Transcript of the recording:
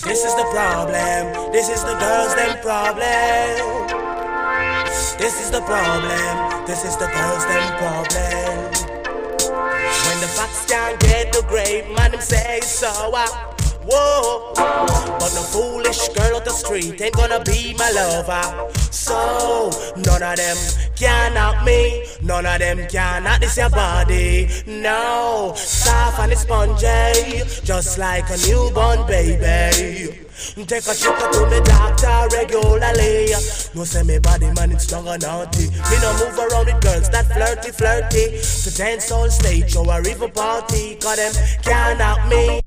This is the problem. This is the girls' them problem. This is the problem. This is the girls' them problem. When the fox can't get the grape, man, them say so. Whoa, but no foolish girl out the street ain't gonna be my lover. So none of them can knock me, none of them can knock this your body. No, soft and spongy, just like a newborn baby. Take a trip to me doctor regularly. No say me body man it's strong or naughty. Me no move around with girls that flirty. To dance on stage or a river party, 'cause them can't knock me.